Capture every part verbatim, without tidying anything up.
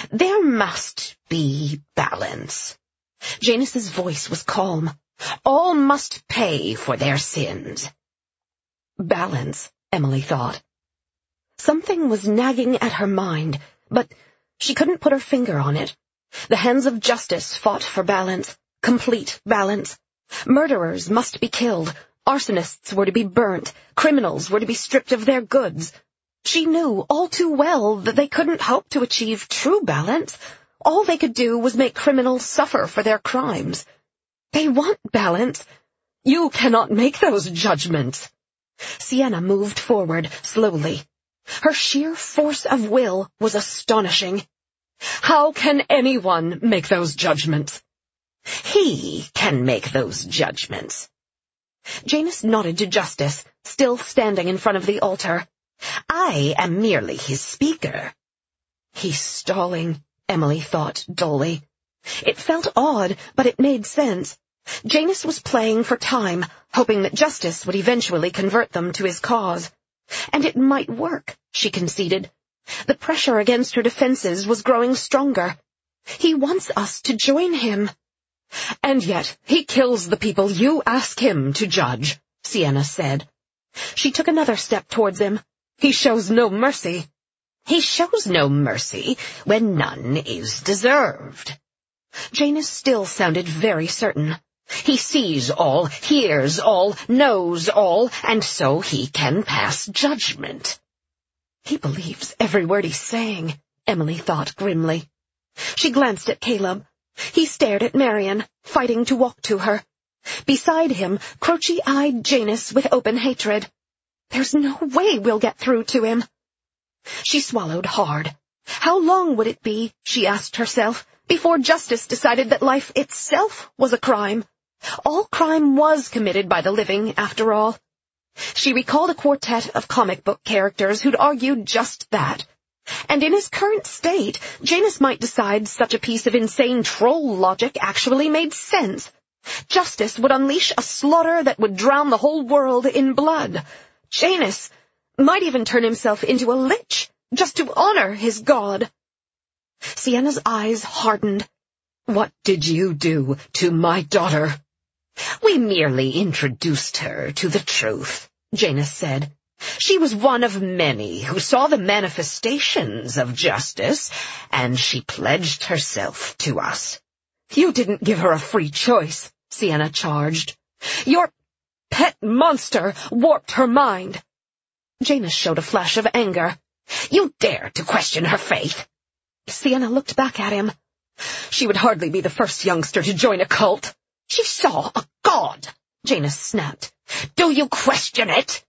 There must be balance. Janus's voice was calm. All must pay for their sins. Balance, Emily thought. Something was nagging at her mind, but she couldn't put her finger on it. The hands of justice fought for balance, complete balance. Murderers must be killed. Arsonists were to be burnt. Criminals were to be stripped of their goods. She knew all too well that they couldn't hope to achieve true balance. All they could do was make criminals suffer for their crimes. They want balance. You cannot make those judgments. Sienna moved forward slowly. Her sheer force of will was astonishing. How can anyone make those judgments? He can make those judgments. Janus nodded to Justice, still standing in front of the altar. I am merely his speaker. He's stalling, Emily thought dully. It felt odd, but it made sense. Janus was playing for time, hoping that Justice would eventually convert them to his cause. And it might work, she conceded. The pressure against her defenses was growing stronger. He wants us to join him. And yet he kills the people you ask him to judge, Sienna said. She took another step towards him. He shows no mercy. He shows no mercy when none is deserved. Janus still sounded very certain. He sees all, hears all, knows all, and so he can pass judgment. He believes every word he's saying, Emily thought grimly. She glanced at Caleb. He stared at Marion, fighting to walk to her. Beside him, Croce eyed Janus with open hatred. There's no way we'll get through to him. She swallowed hard. How long would it be, she asked herself, before Justice decided that life itself was a crime? All crime was committed by the living, after all. She recalled a quartet of comic book characters who'd argued just that. And in his current state, Janus might decide such a piece of insane troll logic actually made sense. Justice would unleash a slaughter that would drown the whole world in blood. Janus might even turn himself into a lich, just to honor his god. Sienna's eyes hardened. What did you do to my daughter? We merely introduced her to the truth, Janus said. She was one of many who saw the manifestations of justice, and she pledged herself to us. You didn't give her a free choice, Sienna charged. Your pet monster warped her mind. Janus showed a flash of anger. You dare to question her faith? Sienna looked back at him. She would hardly be the first youngster to join a cult. She saw a god, Janus snapped. Do you question it?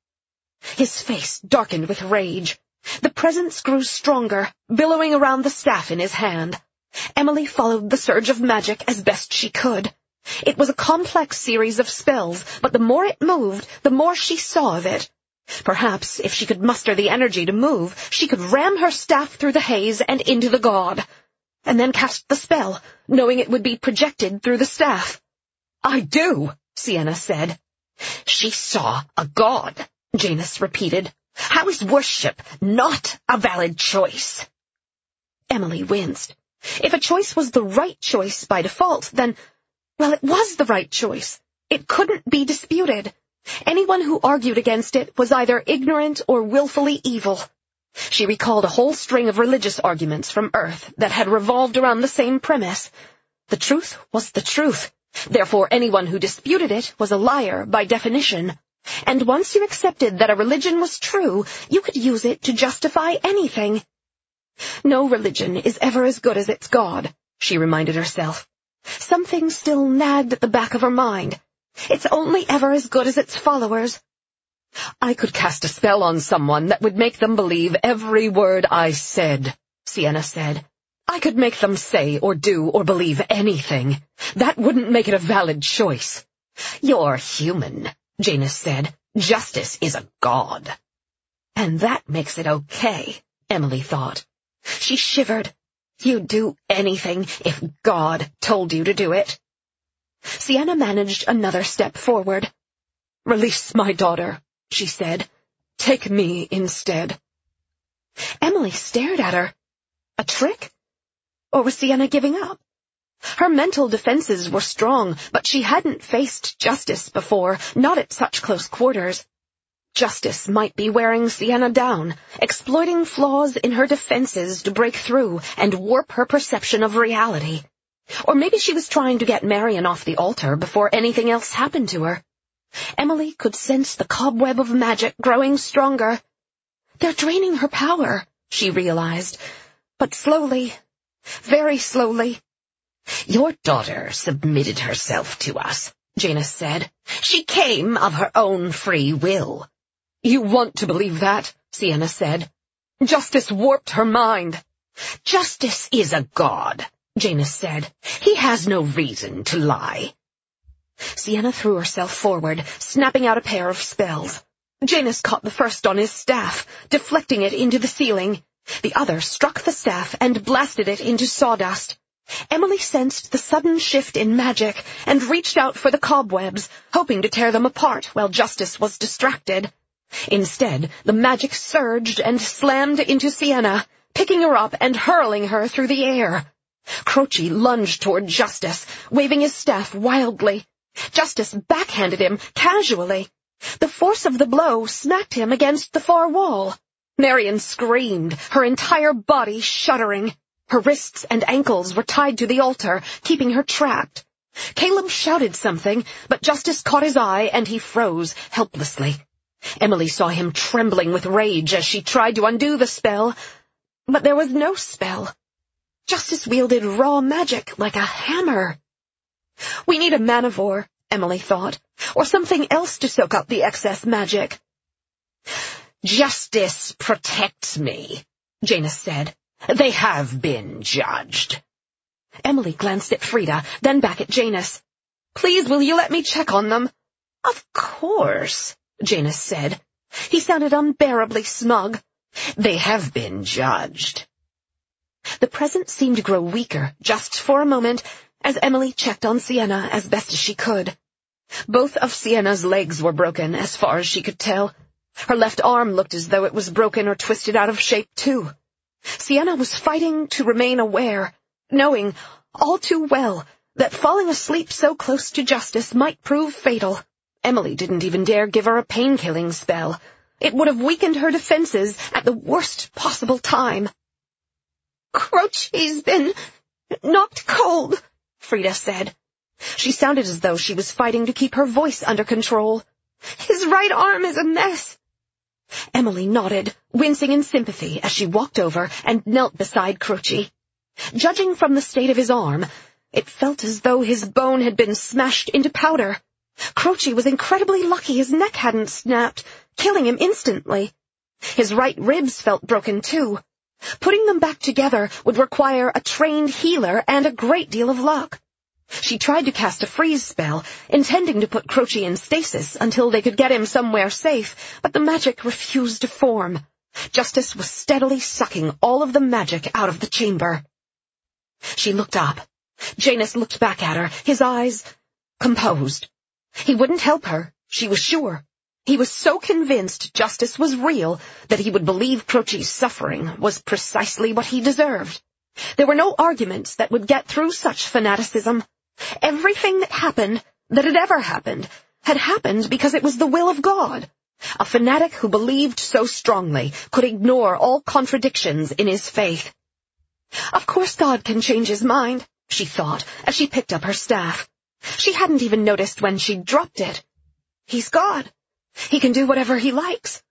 His face darkened with rage. The presence grew stronger, billowing around the staff in his hand. Emily followed the surge of magic as best she could. It was a complex series of spells, but the more it moved, the more she saw of it. Perhaps, if she could muster the energy to move, she could ram her staff through the haze and into the god, and then cast the spell, knowing it would be projected through the staff. I do, Sienna said. She saw a god, Janus repeated. How is worship not a valid choice? Emily winced. If a choice was the right choice by default, then, well, it was the right choice. It couldn't be disputed. Anyone who argued against it was either ignorant or willfully evil. She recalled a whole string of religious arguments from Earth that had revolved around the same premise. The truth was the truth. Therefore, anyone who disputed it was a liar by definition. And once you accepted that a religion was true, you could use it to justify anything. No religion is ever as good as its God, she reminded herself. Something still nagged at the back of her mind. It's only ever as good as its followers. I could cast a spell on someone that would make them believe every word I said, Sienna said. I could make them say or do or believe anything. That wouldn't make it a valid choice. You're human, Janus said. Justice is a god. And that makes it okay, Emily thought. She shivered. You'd do anything if God told you to do it. Sienna managed another step forward. Release my daughter, she said. Take me instead. Emily stared at her. A trick? Or was Sienna giving up? Her mental defenses were strong, but she hadn't faced Justice before, not at such close quarters. Justice might be wearing Sienna down, exploiting flaws in her defenses to break through and warp her perception of reality. Or maybe she was trying to get Marion off the altar before anything else happened to her. Emily could sense the cobweb of magic growing stronger. They're draining her power, she realized, but slowly, very slowly. Your daughter submitted herself to us, Janus said. She came of her own free will. You want to believe that, Sienna said. Justice warped her mind. Justice is a god, Janus said. He has no reason to lie. Sienna threw herself forward, snapping out a pair of spells. Janus caught the first on his staff, deflecting it into the ceiling. The other struck the staff and blasted it into sawdust. Emily sensed the sudden shift in magic and reached out for the cobwebs, hoping to tear them apart while Justice was distracted. Instead, the magic surged and slammed into Sienna, picking her up and hurling her through the air. Croce lunged toward Justice, waving his staff wildly. Justice backhanded him casually. The force of the blow smacked him against the far wall. Marion screamed, her entire body shuddering. Her wrists and ankles were tied to the altar, keeping her trapped. Caleb shouted something, but Justice caught his eye and he froze helplessly. Emily saw him trembling with rage as she tried to undo the spell, but there was no spell. Justice wielded raw magic like a hammer. We need a manivore, Emily thought, or something else to soak up the excess magic. Justice protects me, Janus said. They have been judged. Emily glanced at Frida, then back at Janus. Please, will you let me check on them? Of course, Janus said. He sounded unbearably smug. They have been judged. The presence seemed to grow weaker, just for a moment, as Emily checked on Sienna as best as she could. Both of Sienna's legs were broken, as far as she could tell. Her left arm looked as though it was broken or twisted out of shape, too. Sienna was fighting to remain aware, knowing, all too well, that falling asleep so close to Justice might prove fatal. Emily didn't even dare give her a pain-killing spell. It would have weakened her defenses at the worst possible time. Croce's been knocked cold, Frida said. She sounded as though she was fighting to keep her voice under control. His right arm is a mess. Emily nodded, wincing in sympathy as she walked over and knelt beside Croce. Judging from the state of his arm, it felt as though his bone had been smashed into powder. Croce was incredibly lucky his neck hadn't snapped, killing him instantly. His right ribs felt broken, too. Putting them back together would require a trained healer and a great deal of luck. She tried to cast a freeze spell, intending to put Croce in stasis until they could get him somewhere safe, but the magic refused to form. Justice was steadily sucking all of the magic out of the chamber. She looked up. Janus looked back at her, his eyes composed. He wouldn't help her, she was sure. He was so convinced Justice was real that he would believe Croce's suffering was precisely what he deserved. There were no arguments that would get through such fanaticism. Everything that happened, that had ever happened, had happened because it was the will of God. A fanatic who believed so strongly could ignore all contradictions in his faith. Of course God can change his mind, she thought, as she picked up her staff. She hadn't even noticed when she dropped it. He's God. He can do whatever he likes.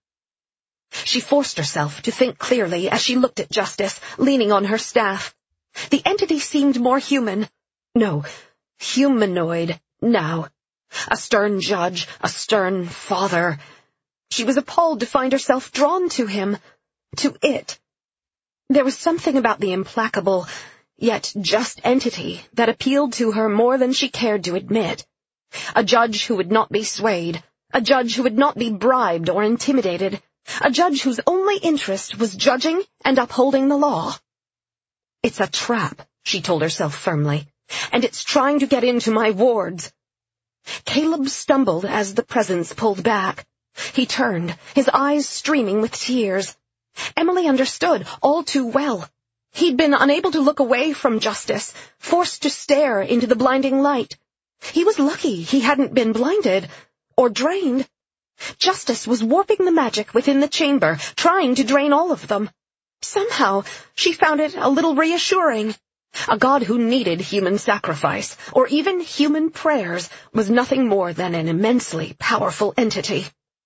She forced herself to think clearly as she looked at Justice, leaning on her staff. The entity seemed more human. No, humanoid now. A stern judge, a stern father. She was appalled to find herself drawn to him, to it. There was something about the implacable, yet just entity that appealed to her more than she cared to admit. A judge who would not be swayed, a judge who would not be bribed or intimidated, a judge whose only interest was judging and upholding the law. It's a trap, she told herself firmly, and it's trying to get into my wards. Caleb stumbled as the presence pulled back. He turned, his eyes streaming with tears. Emily understood all too well. He'd been unable to look away from Justice, forced to stare into the blinding light. He was lucky he hadn't been blinded, or drained. Justice was warping the magic within the chamber, trying to drain all of them. Somehow, she found it a little reassuring. A god who needed human sacrifice, or even human prayers, was nothing more than an immensely powerful entity.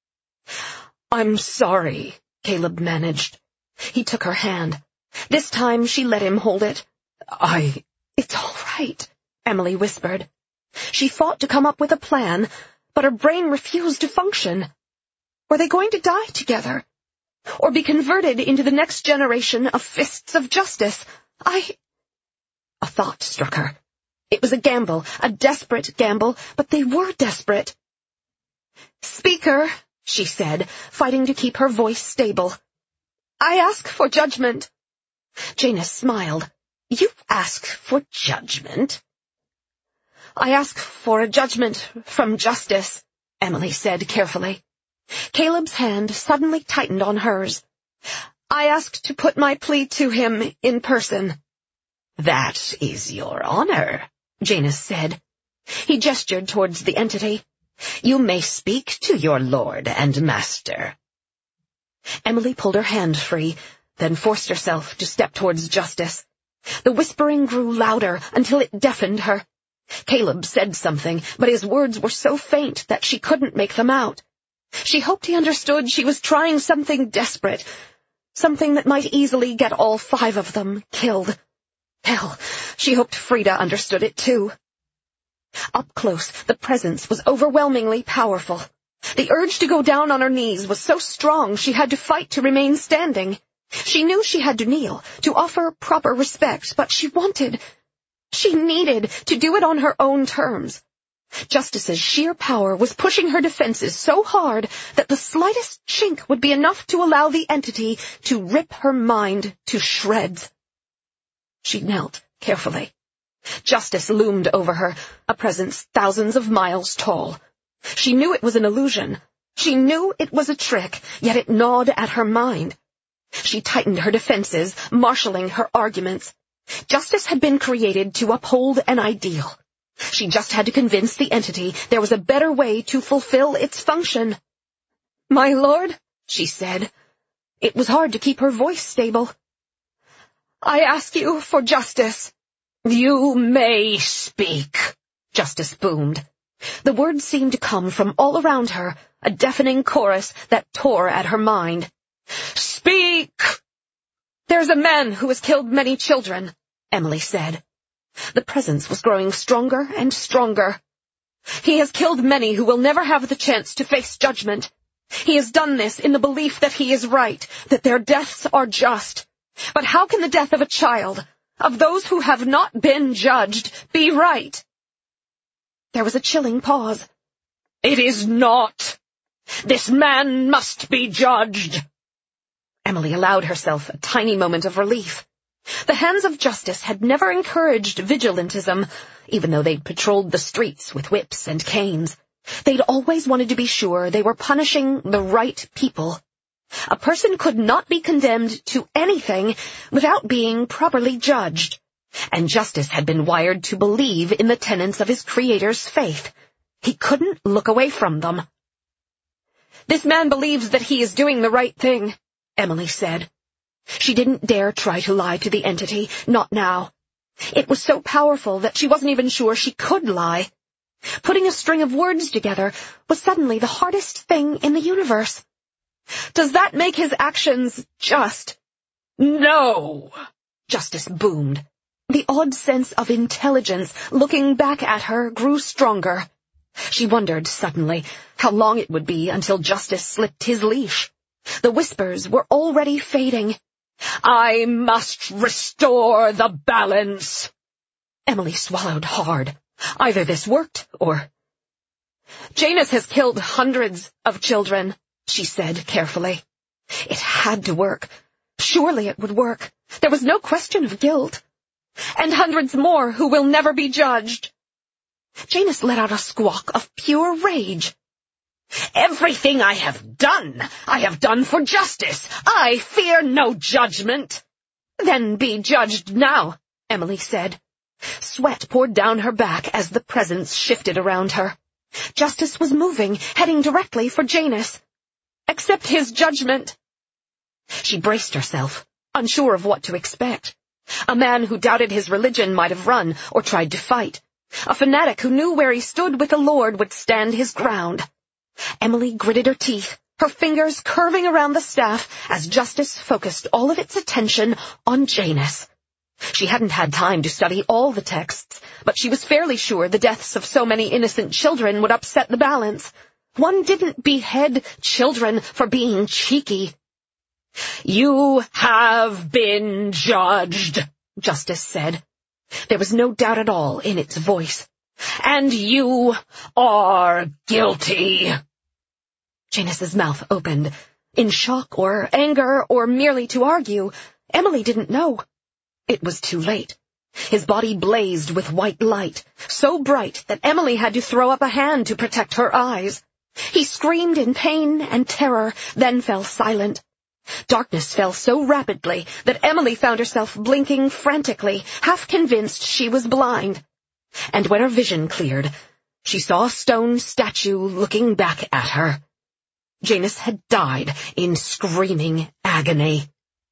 "I'm sorry," Caleb managed. He took her hand. This time she let him hold it. I... "It's all right," Emily whispered. She fought to come up with a plan, but her brain refused to function. Were they going to die together? Or be converted into the next generation of Fists of Justice? I... A thought struck her. It was a gamble, a desperate gamble, but they were desperate. "Speaker," she said, fighting to keep her voice stable. "I ask for judgment." Janus smiled. "You ask for judgment?" "I ask for a judgment from Justice," Emily said carefully. Caleb's hand suddenly tightened on hers. "I ask to put my plea to him in person." "That is your honor," Janus said. He gestured towards the entity. "You may speak to your lord and master." Emily pulled her hand free, then forced herself to step towards Justice. The whispering grew louder until it deafened her. Caleb said something, but his words were so faint that she couldn't make them out. She hoped he understood she was trying something desperate, something that might easily get all five of them killed. Hell, she hoped Frida understood it too. Up close, the presence was overwhelmingly powerful. The urge to go down on her knees was so strong she had to fight to remain standing. She knew she had to kneel, to offer proper respect, but she wanted, she needed to do it on her own terms. Justice's sheer power was pushing her defenses so hard that the slightest chink would be enough to allow the entity to rip her mind to shreds. She knelt carefully. Justice loomed over her, a presence thousands of miles tall. She knew it was an illusion. She knew it was a trick, yet it gnawed at her mind. She tightened her defenses, marshalling her arguments. Justice had been created to uphold an ideal. She just had to convince the entity there was a better way to fulfill its function. "My lord," she said. It was hard to keep her voice stable. "I ask you for justice." "You may speak," Justice boomed. The words seemed to come from all around her, a deafening chorus that tore at her mind. "Speak!" "There's a man who has killed many children," Emily said. The presence was growing stronger and stronger. "He has killed many who will never have the chance to face judgment. He has done this in the belief that he is right, that their deaths are just. But how can the death of a child, of those who have not been judged, be right?" There was a chilling pause. "It is not. This man must be judged." Emily allowed herself a tiny moment of relief. The hands of justice had never encouraged vigilantism, even though they'd patrolled the streets with whips and canes. They'd always wanted to be sure they were punishing the right people. A person could not be condemned to anything without being properly judged, and Justice had been wired to believe in the tenets of his creator's faith. He couldn't look away from them. "This man believes that he is doing the right thing," Emily said. She didn't dare try to lie to the entity, not now. It was so powerful that she wasn't even sure she could lie. Putting a string of words together was suddenly the hardest thing in the universe. "Does that make his actions just?" "No!" Justice boomed. The odd sense of intelligence looking back at her grew stronger. She wondered suddenly how long it would be until Justice slipped his leash. The whispers were already fading. "I must restore the balance." Emily swallowed hard. Either this worked, or... "Janus has killed hundreds of children," she said carefully. It had to work. Surely it would work. There was no question of guilt. "And hundreds more who will never be judged." Janus let out a squawk of pure rage. "Everything I have done, I have done for justice. I fear no judgment." Then be judged now, Emily said. Sweat poured down her back as the presence shifted around her. Justice was moving, heading directly for Janus. Accept his judgment. She braced herself, unsure of what to expect. A man who doubted his religion might have run or tried to fight. A fanatic who knew where he stood with the Lord would stand his ground. Emily gritted her teeth, her fingers curving around the staff as Justice focused all of its attention on Janus. She hadn't had time to study all the texts, but she was fairly sure the deaths of so many innocent children would upset the balance. One didn't behead children for being cheeky. You have been judged, Justice said. There was no doubt at all in its voice. And you are guilty. Janus's mouth opened. In shock or anger or merely to argue, Emily didn't know. It was too late. His body blazed with white light, so bright that Emily had to throw up a hand to protect her eyes. He screamed in pain and terror, then fell silent. Darkness fell so rapidly that Emily found herself blinking frantically, half convinced she was blind. And when her vision cleared, she saw a stone statue looking back at her. Janus had died in screaming agony.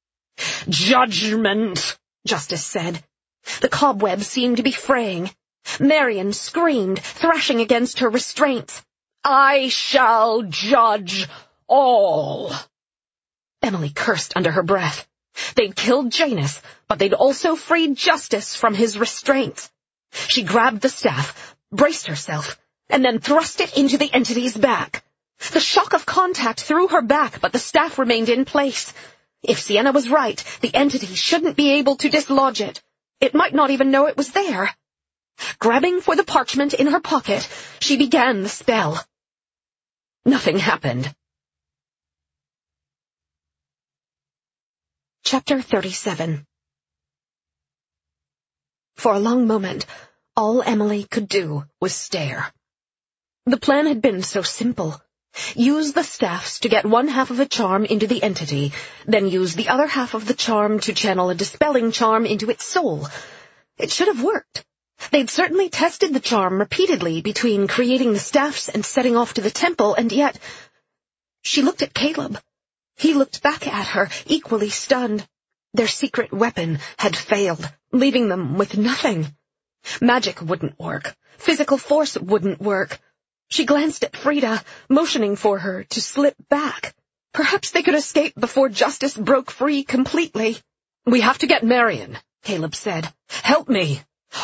Judgment, Justice said. The cobweb seemed to be fraying. Marion screamed, thrashing against her restraints. I shall judge all. Emily cursed under her breath. They'd killed Janus, but they'd also freed Justice from his restraints. She grabbed the staff, braced herself, and then thrust it into the entity's back. The shock of contact threw her back, but the staff remained in place. If Sienna was right, the entity shouldn't be able to dislodge it. It might not even know it was there. Grabbing for the parchment in her pocket, she began the spell. Nothing happened. Chapter thirty-seven. For a long moment, all Emily could do was stare. The plan had been so simple. Use the staffs to get one half of a charm into the entity, then use the other half of the charm to channel a dispelling charm into its soul. It should have worked. They'd certainly tested the charm repeatedly between creating the staffs and setting off to the temple, and yet... She looked at Caleb. He looked back at her, equally stunned. Their secret weapon had failed, leaving them with nothing. Magic wouldn't work. Physical force wouldn't work. She glanced at Frida, motioning for her to slip back. Perhaps they could escape before Justice broke free completely. We have to get Marion, Caleb said. Help me.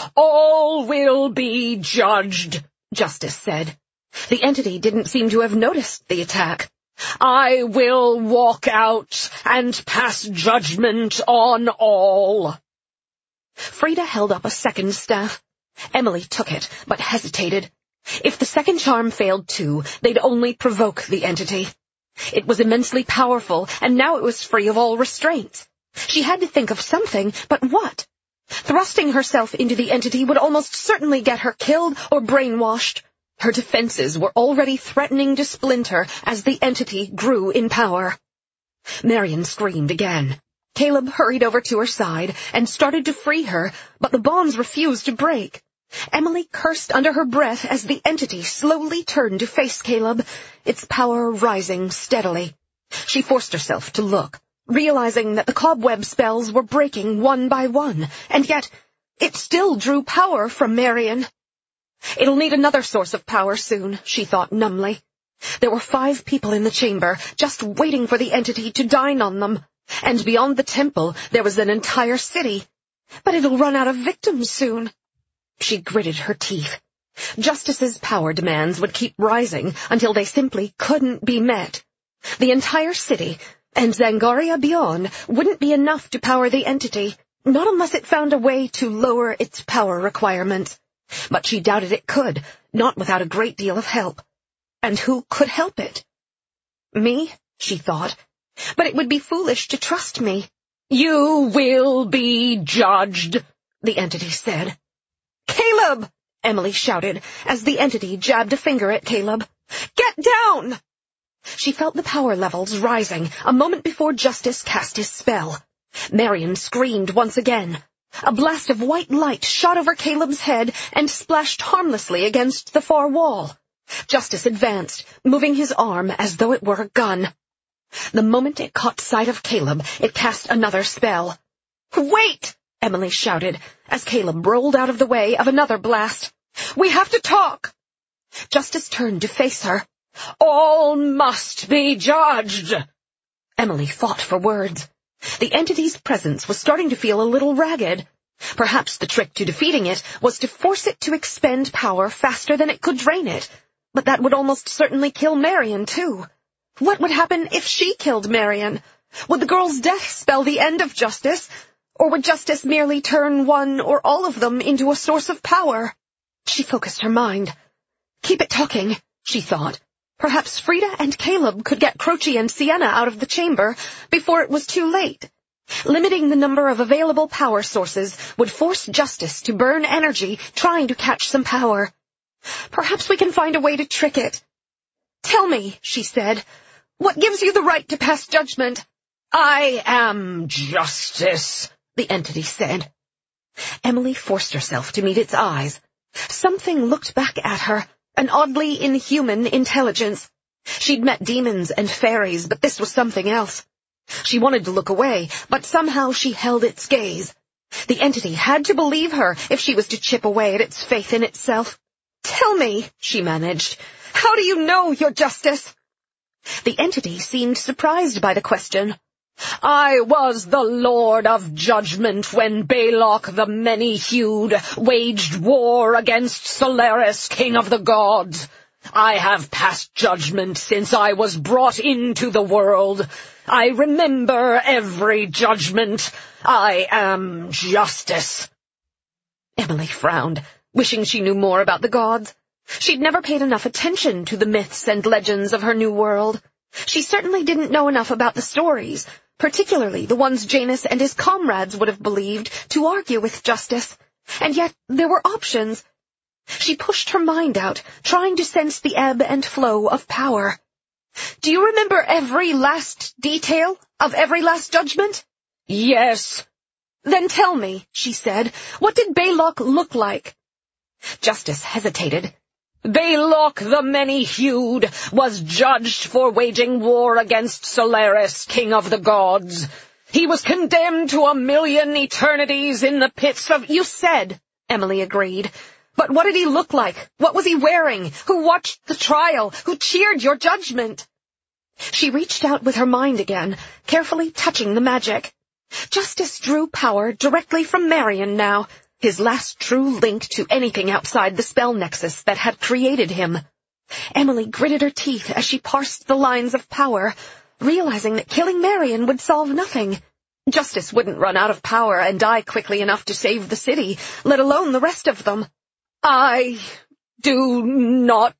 All will be judged, Justice said. The entity didn't seem to have noticed the attack. I will walk out and pass judgment on all. Frida held up a second staff. Emily took it, but hesitated. If the second charm failed too, they'd only provoke the entity. It was immensely powerful, and now it was free of all restraints. She had to think of something, but what? Thrusting herself into the entity would almost certainly get her killed or brainwashed. Her defenses were already threatening to splinter as the entity grew in power. Marion screamed again. Caleb hurried over to her side and started to free her, but the bonds refused to break. Emily cursed under her breath as the entity slowly turned to face Caleb, its power rising steadily. She forced herself to look, realizing that the cobweb spells were breaking one by one, and yet it still drew power from Marion. It'll need another source of power soon, she thought numbly. There were five people in the chamber, just waiting for the entity to dine on them, and beyond the temple there was an entire city. But it'll run out of victims soon. She gritted her teeth. Justice's power demands would keep rising until they simply couldn't be met. The entire city, and Zangaria beyond, wouldn't be enough to power the entity, not unless it found a way to lower its power requirements. But she doubted it could, not without a great deal of help. And who could help it? Me, she thought. But it would be foolish to trust me. You will be judged, the entity said. Caleb! Emily shouted, as the entity jabbed a finger at Caleb. Get down! She felt the power levels rising a moment before Justice cast his spell. Marion screamed once again. A blast of white light shot over Caleb's head and splashed harmlessly against the far wall. Justice advanced, moving his arm as though it were a gun. The moment it caught sight of Caleb, it cast another spell. "Wait!" Emily shouted, as Caleb rolled out of the way of another blast. "We have to talk!" Justice turned to face her. "All must be judged!" Emily fought for words. The entity's presence was starting to feel a little ragged. Perhaps the trick to defeating it was to force it to expend power faster than it could drain it. But that would almost certainly kill Marion, too. What would happen if she killed Marion? Would the girl's death spell the end of Justice? Or would Justice merely turn one or all of them into a source of power? She focused her mind. Keep it talking, she thought. Perhaps Frida and Caleb could get Croce and Sienna out of the chamber before it was too late. Limiting the number of available power sources would force Justice to burn energy trying to catch some power. Perhaps we can find a way to trick it. "Tell me," she said, "what gives you the right to pass judgment?" "I am Justice," the entity said. Emily forced herself to meet its eyes. Something looked back at her, an oddly inhuman intelligence. She'd met demons and fairies, but this was something else. She wanted to look away, but somehow she held its gaze. The entity had to believe her if she was to chip away at its faith in itself. "Tell me," she managed, "how do you know you're Justice?" The entity seemed surprised by the question. "I was the Lord of Judgment when Balok the Many-Hued waged war against Solaris, King of the Gods. I have passed judgment since I was brought into the world. I remember every judgment. I am Justice." Emily frowned, wishing she knew more about the gods. She'd never paid enough attention to the myths and legends of her new world. She certainly didn't know enough about the stories, particularly the ones Janus and his comrades would have believed, to argue with Justice. And yet there were options. She pushed her mind out, trying to sense the ebb and flow of power. "Do you remember every last detail of every last judgment?" "Yes." "Then tell me," she said, "what did Balok look like?" Justice hesitated. "Balok the Many-Hued was judged for waging war against Solaris, King of the Gods. He was condemned to a million eternities in the pits of—" "You said," Emily agreed. "But what did he look like? What was he wearing? Who watched the trial? Who cheered your judgment?" She reached out with her mind again, carefully touching the magic. Justice drew power directly from Marion now, his last true link to anything outside the spell nexus that had created him. Emily gritted her teeth as she parsed the lines of power, realizing that killing Marion would solve nothing. Justice wouldn't run out of power and die quickly enough to save the city, let alone the rest of them. "I do not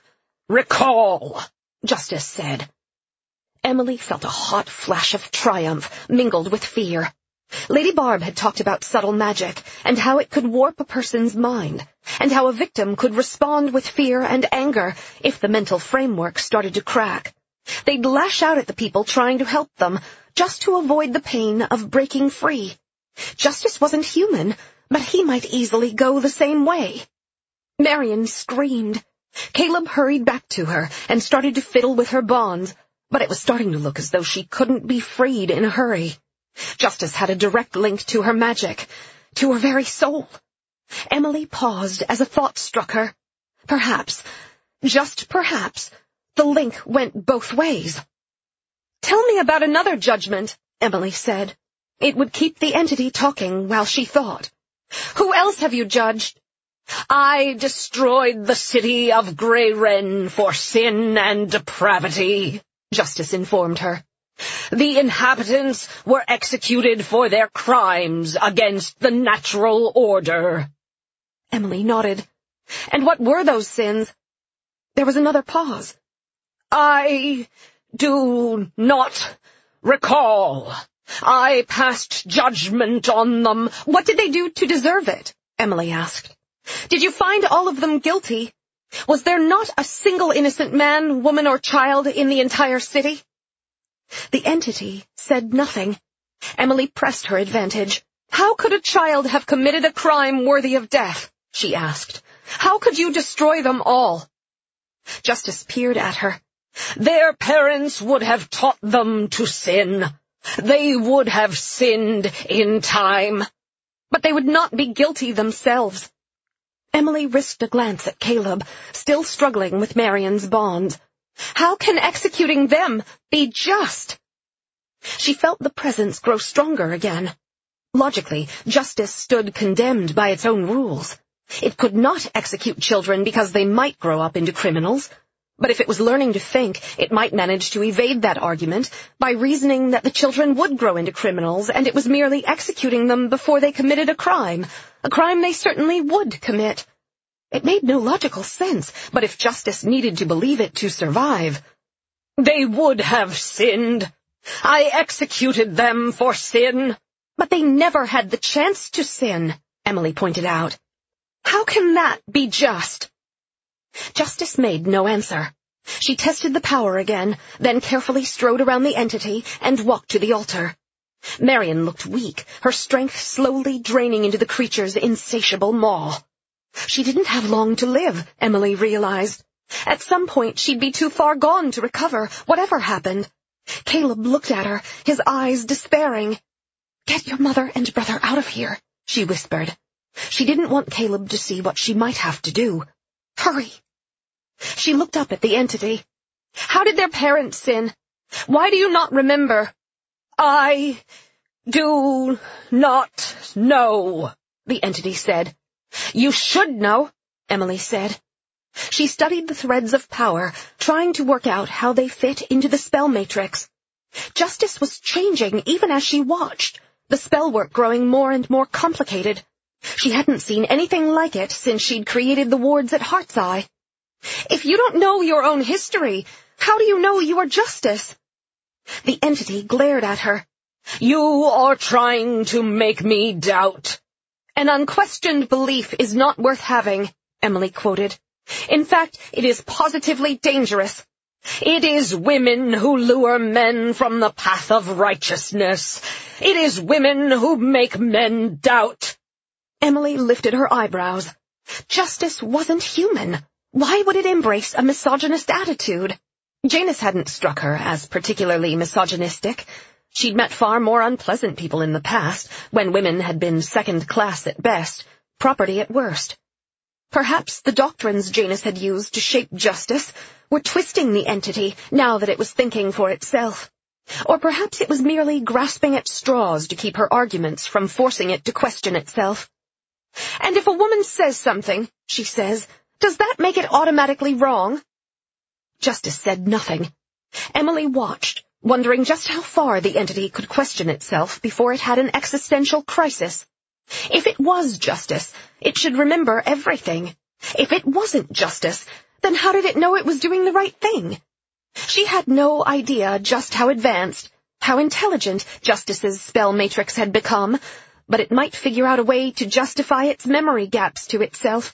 recall," Justice said. Emily felt a hot flash of triumph mingled with fear. Lady Barb had talked about subtle magic, and how it could warp a person's mind, and how a victim could respond with fear and anger if the mental framework started to crack. They'd lash out at the people trying to help them, just to avoid the pain of breaking free. Justice wasn't human, but he might easily go the same way. Marion screamed. Caleb hurried back to her and started to fiddle with her bonds, but it was starting to look as though she couldn't be freed in a hurry. Justice had a direct link to her magic, to her very soul. Emily paused as a thought struck her. Perhaps, just perhaps, the link went both ways. "Tell me about another judgment," Emily said. It would keep the entity talking while she thought. "Who else have you judged?" "I destroyed the city of Grey Wren for sin and depravity," Justice informed her. "The inhabitants were executed for their crimes against the natural order." Emily nodded. "And what were those sins?" There was another pause. "I do not recall. I passed judgment on them." "What did they do to deserve it?" Emily asked. "Did you find all of them guilty? Was there not a single innocent man, woman, or child in the entire city?" The entity said nothing. Emily pressed her advantage. "How could a child have committed a crime worthy of death?" she asked. "How could you destroy them all?" Justice peered at her. "Their parents would have taught them to sin. They would have sinned in time. But they would not be guilty themselves." Emily risked a glance at Caleb, still struggling with Marion's bonds. "How can executing them be just?" She felt the presence grow stronger again. Logically, justice stood condemned by its own rules. It could not execute children because they might grow up into criminals. But if it was learning to think, it might manage to evade that argument by reasoning that the children would grow into criminals and it was merely executing them before they committed a crime, a crime they certainly would commit. It made no logical sense, but if justice needed to believe it to survive, "They would have sinned. I executed them for sin." "But they never had the chance to sin," Emily pointed out. "How can that be just?" Justice made no answer. She tested the power again, then carefully strode around the entity and walked to the altar. Marion looked weak, her strength slowly draining into the creature's insatiable maw. She didn't have long to live, Emily realized. At some point she'd be too far gone to recover, whatever happened. Caleb looked at her, his eyes despairing. "Get your mother and brother out of here," she whispered. She didn't want Caleb to see what she might have to do. "Hurry." She looked up at the entity. "How did their parents sin? Why do you not remember?" "I do not know," the entity said. "You should know," Emily said. She studied the threads of power, trying to work out how they fit into the spell matrix. Justice was changing even as she watched, the spell work growing more and more complicated. She hadn't seen anything like it since she'd created the wards at Heartseye. "If you don't know your own history, how do you know you are Justice?" The entity glared at her. "You are trying to make me doubt." "An unquestioned belief is not worth having," Emily quoted. "In fact, it is positively dangerous. It is women who lure men from the path of righteousness. It is women who make men doubt." Emily lifted her eyebrows. Justice wasn't human. Why would it embrace a misogynist attitude? Janus hadn't struck her as particularly misogynistic. She'd met far more unpleasant people in the past, when women had been second class at best, property at worst. Perhaps the doctrines Janus had used to shape justice were twisting the entity now that it was thinking for itself. Or perhaps it was merely grasping at straws to keep her arguments from forcing it to question itself. "And if a woman says something," she says, "does that make it automatically wrong?" Justice said nothing. Emily watched, wondering just how far the entity could question itself before it had an existential crisis. If it was justice, it should remember everything. If it wasn't justice, then how did it know it was doing the right thing? She had no idea just how advanced, how intelligent Justice's spell matrix had become, but it might figure out a way to justify its memory gaps to itself.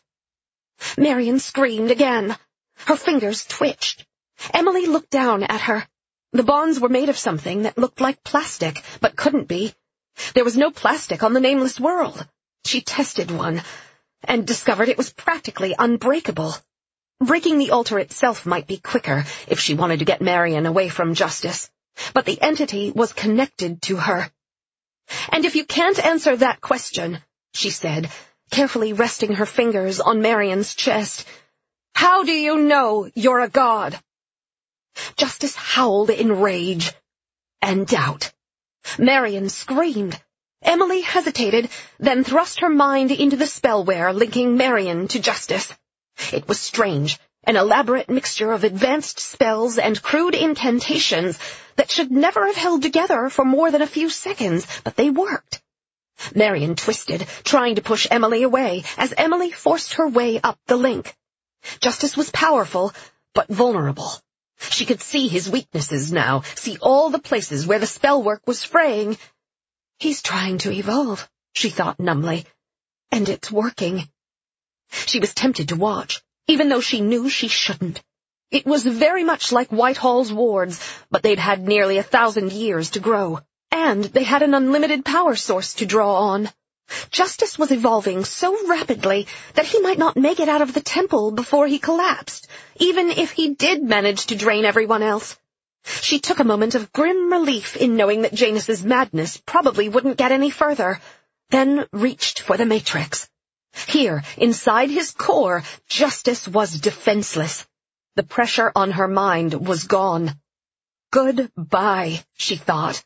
Marion screamed again. Her fingers twitched. Emily looked down at her. The bonds were made of something that looked like plastic, but couldn't be. There was no plastic on the Nameless World. She tested one, and discovered it was practically unbreakable. Breaking the altar itself might be quicker if she wanted to get Marion away from Justice, but the entity was connected to her. "And if you can't answer that question," she said, carefully resting her fingers on Marion's chest, "how do you know you're a god?" Justice howled in rage and doubt. Marion screamed. Emily hesitated, then thrust her mind into the spellware linking Marion to Justice. It was strange, an elaborate mixture of advanced spells and crude incantations that should never have held together for more than a few seconds, but they worked. Marion twisted, trying to push Emily away, as Emily forced her way up the link. Justice was powerful, but vulnerable. She could see his weaknesses now, see all the places where the spellwork was fraying. He's trying to evolve, she thought numbly, and it's working. She was tempted to watch, even though she knew she shouldn't. It was very much like Whitehall's wards, but they'd had nearly a thousand years to grow. And they had an unlimited power source to draw on. Justice was evolving so rapidly that he might not make it out of the temple before he collapsed, even if he did manage to drain everyone else. She took a moment of grim relief in knowing that Janus's madness probably wouldn't get any further, then reached for the Matrix. Here, inside his core, Justice was defenseless. The pressure on her mind was gone. Goodbye, she thought.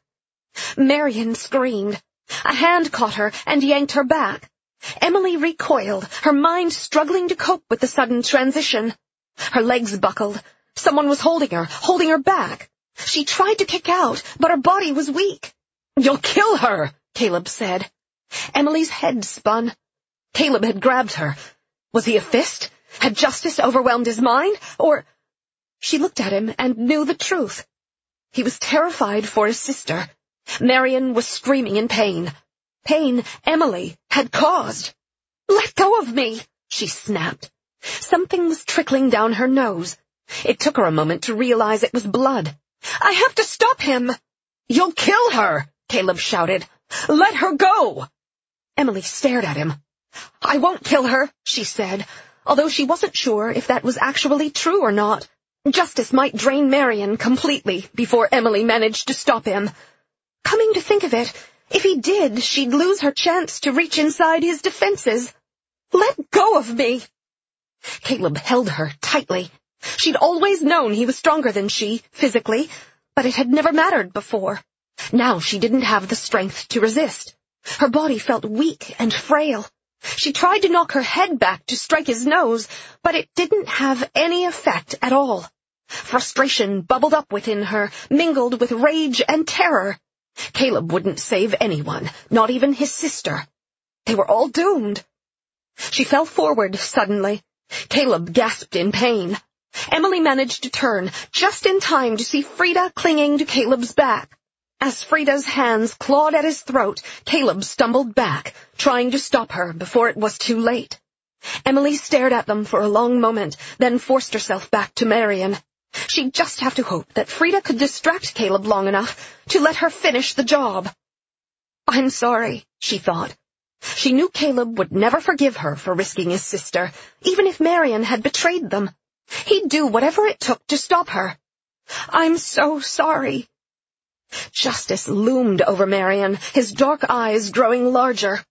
Marion screamed. A hand caught her and yanked her back. Emily recoiled, her mind struggling to cope with the sudden transition. Her legs buckled. Someone was holding her, holding her back. She tried to kick out, but her body was weak. "You'll kill her," Caleb said. Emily's head spun. Caleb had grabbed her. Was he a fist? Had Justice overwhelmed his mind? Or... She looked at him and knew the truth. He was terrified for his sister. Marion was screaming in pain. Pain Emily had caused. "Let go of me," she snapped. Something was trickling down her nose. It took her a moment to realize it was blood. "I have to stop him." "You'll kill her," Caleb shouted. "Let her go." Emily stared at him. "I won't kill her," she said, although she wasn't sure if that was actually true or not. Justice might drain Marion completely before Emily managed to stop him. Coming to think of it, if he did, she'd lose her chance to reach inside his defenses. "Let go of me." Caleb held her tightly. She'd always known he was stronger than she, physically, but it had never mattered before. Now she didn't have the strength to resist. Her body felt weak and frail. She tried to knock her head back to strike his nose, but it didn't have any effect at all. Frustration bubbled up within her, mingled with rage and terror. Caleb wouldn't save anyone, not even his sister. They were all doomed. She fell forward suddenly. Caleb gasped in pain. Emily managed to turn, just in time to see Frida clinging to Caleb's back. As Frida's hands clawed at his throat, Caleb stumbled back, trying to stop her before it was too late. Emily stared at them for a long moment, then forced herself back to Marion. She'd just have to hope that Frida could distract Caleb long enough to let her finish the job. "I'm sorry," she thought. She knew Caleb would never forgive her for risking his sister, even if Marion had betrayed them. He'd do whatever it took to stop her. "I'm so sorry." Justice loomed over Marion, his dark eyes growing larger.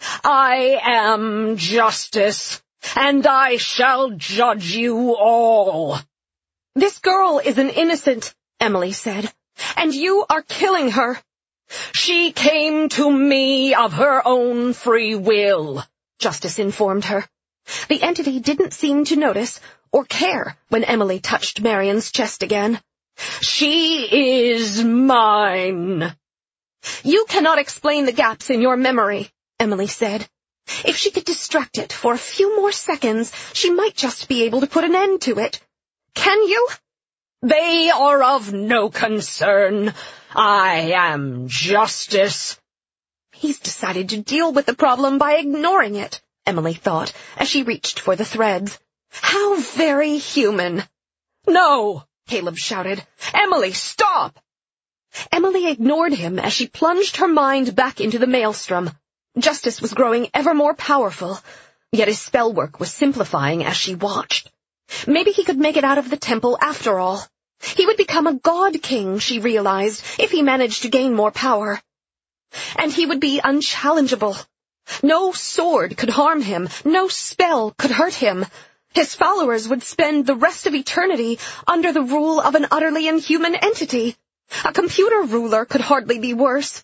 "I am Justice, and I shall judge you all." "This girl is an innocent," Emily said, "and you are killing her." "She came to me of her own free will," Justice informed her. The entity didn't seem to notice or care when Emily touched Marion's chest again. "She is mine." "You cannot explain the gaps in your memory," Emily said. If she could distract it for a few more seconds, she might just be able to put an end to it. "Can you?" "They are of no concern. I am Justice." He's decided to deal with the problem by ignoring it, Emily thought, as she reached for the threads. How very human. "No!" Caleb shouted. "Emily, stop!" Emily ignored him as she plunged her mind back into the maelstrom. Justice was growing ever more powerful, yet his spell work was simplifying as she watched. Maybe he could make it out of the temple after all. He would become a god king, she realized, if he managed to gain more power. And he would be unchallengeable. No sword could harm him, no spell could hurt him. His followers would spend the rest of eternity under the rule of an utterly inhuman entity. A computer ruler could hardly be worse.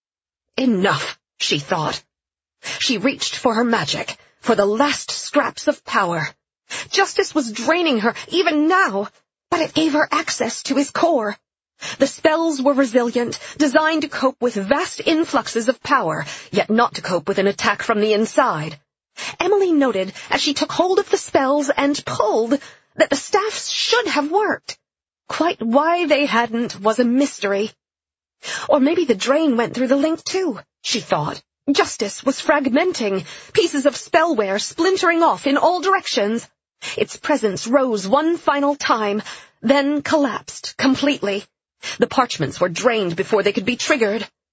Enough, she thought. She reached for her magic, for the last scraps of power. Justice was draining her, even now, but it gave her access to his core. The spells were resilient, designed to cope with vast influxes of power, yet not to cope with an attack from the inside. Emily noted, as she took hold of the spells and pulled, that the staffs should have worked. Quite why they hadn't was a mystery. Or maybe the drain went through the link too, she thought. Justice was fragmenting, pieces of spellware splintering off in all directions. Its presence rose one final time, then collapsed completely. The parchments were drained before they could be triggered.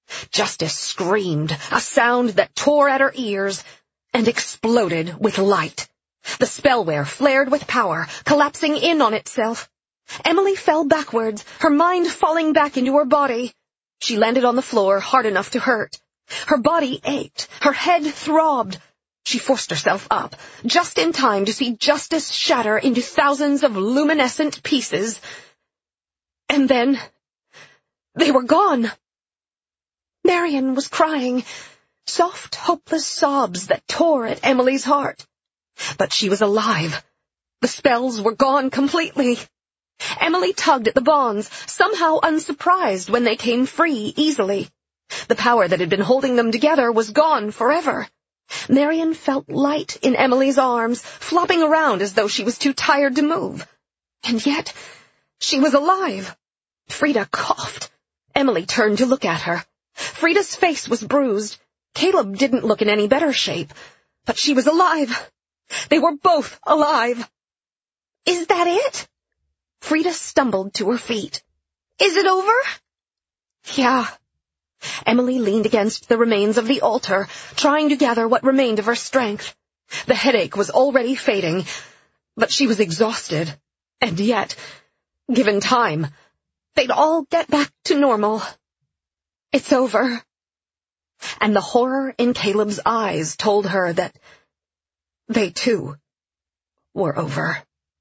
Justice screamed, a sound that tore at her ears, and exploded with light. The spellware flared with power, collapsing in on itself. Emily fell backwards, her mind falling back into her body. She landed on the floor hard enough to hurt. Her body ached, her head throbbed. She forced herself up, just in time to see Justice shatter into thousands of luminescent pieces. And then they were gone. Marion was crying, soft, hopeless sobs that tore at Emily's heart. But she was alive. The spells were gone completely. Emily tugged at the bonds, somehow unsurprised when they came free easily. The power that had been holding them together was gone forever. Marion felt light in Emily's arms, flopping around as though she was too tired to move. And yet, she was alive. Frida coughed. Emily turned to look at her. Frida's face was bruised. Caleb didn't look in any better shape, but she was alive. They were both alive. Is that it? Frida stumbled to her feet. Is it over? Yeah. Emily leaned against the remains of the altar, trying to gather what remained of her strength. The headache was already fading, but she was exhausted. And yet, given time, they'd all get back to normal. It's over. And the horror in Caleb's eyes told her that they, too, were over.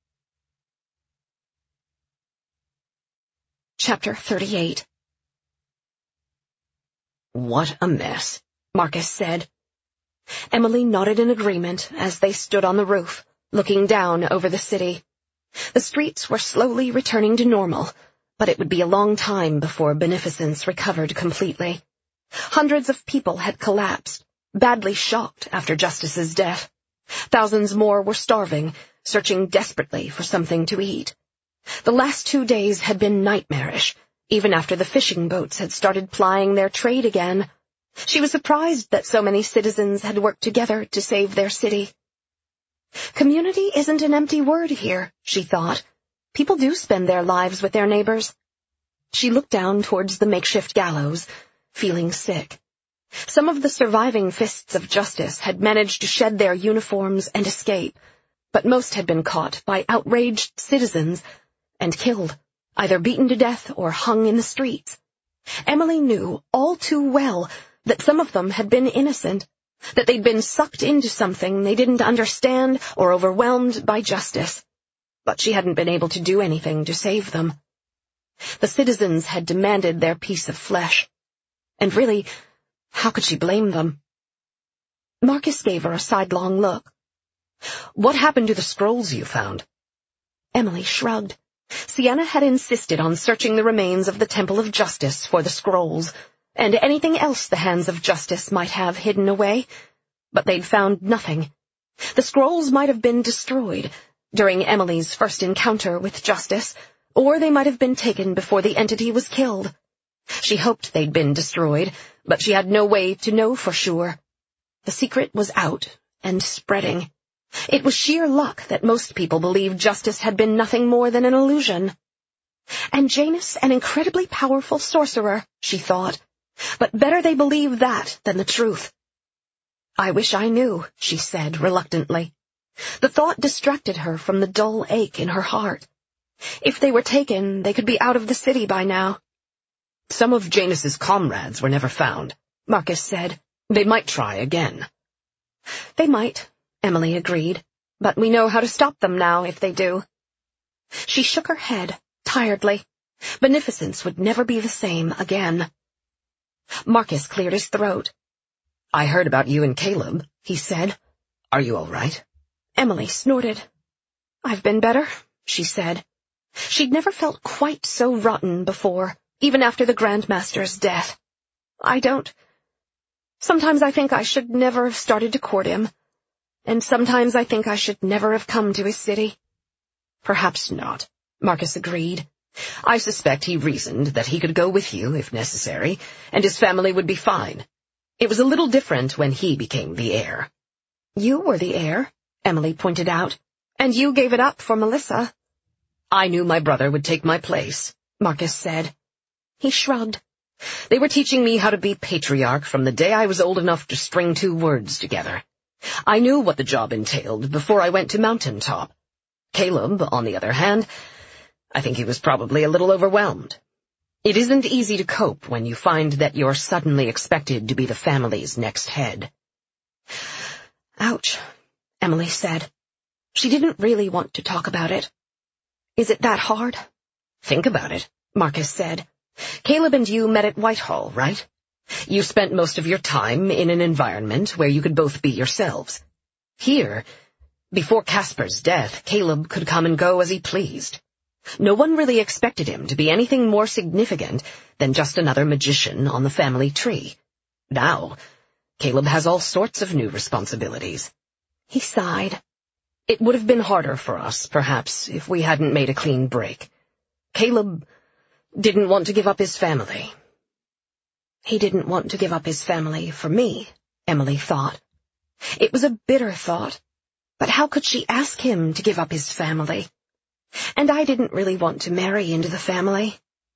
Chapter thirty-eight. What a mess, Marcus said. Emily nodded in agreement as they stood on the roof, looking down over the city. The streets were slowly returning to normal, but it would be a long time before Beneficence recovered completely. Hundreds of people had collapsed, badly shocked after Justice's death. Thousands more were starving, searching desperately for something to eat. The last two days had been nightmarish, even after the fishing boats had started plying their trade again. She was surprised that so many citizens had worked together to save their city. Community isn't an empty word here, she thought. People do spend their lives with their neighbors. She looked down towards the makeshift gallows, feeling sick. Some of the surviving Fists of Justice had managed to shed their uniforms and escape, but most had been caught by outraged citizens and killed, either beaten to death or hung in the streets. Emily knew all too well that some of them had been innocent, that they'd been sucked into something they didn't understand or overwhelmed by justice. But she hadn't been able to do anything to save them. The citizens had demanded their piece of flesh. And really, how could she blame them? Marcus gave her a sidelong look. What happened to the scrolls you found? Emily shrugged. Sienna had insisted on searching the remains of the Temple of Justice for the scrolls, and anything else the hands of justice might have hidden away, but they'd found nothing. The scrolls might have been destroyed during Emily's first encounter with justice, or they might have been taken before the entity was killed. She hoped they'd been destroyed, but she had no way to know for sure. The secret was out and spreading. It was sheer luck that most people believed justice had been nothing more than an illusion. And Janus an incredibly powerful sorcerer, she thought. But better they believe that than the truth. I wish I knew, she said reluctantly. The thought distracted her from the dull ache in her heart. If they were taken, they could be out of the city by now. Some of Janus's comrades were never found, Marcus said. They might try again. They might, Emily agreed, but we know how to stop them now if they do. She shook her head, tiredly. Beneficence would never be the same again. Marcus cleared his throat. I heard about you and Caleb, he said. Are you all right? Emily snorted. I've been better, she said. She'd never felt quite so rotten before, even after the Grandmaster's death. I don't... Sometimes I think I should never have started to court him, and sometimes I think I should never have come to his city. Perhaps not, Marcus agreed. I suspect he reasoned that he could go with you if necessary, and his family would be fine. It was a little different when he became the heir. You were the heir, Emily pointed out, and you gave it up for Melissa. I knew my brother would take my place, Marcus said. He shrugged. They were teaching me how to be patriarch from the day I was old enough to string two words together. I knew what the job entailed before I went to Mountain Top. Caleb, on the other hand, I think he was probably a little overwhelmed. It isn't easy to cope when you find that you're suddenly expected to be the family's next head. Ouch, Emily said. She didn't really want to talk about it. Is it that hard? Think about it, Marcus said. Caleb and you met at Whitehall, right? You spent most of your time in an environment where you could both be yourselves. Here, before Casper's death, Caleb could come and go as he pleased. No one really expected him to be anything more significant than just another magician on the family tree. Now, Caleb has all sorts of new responsibilities. He sighed. It would have been harder for us, perhaps, if we hadn't made a clean break. Caleb didn't want to give up his family. He didn't want to give up his family for me, Emily thought. It was a bitter thought, but how could she ask him to give up his family? And I didn't really want to marry into the family.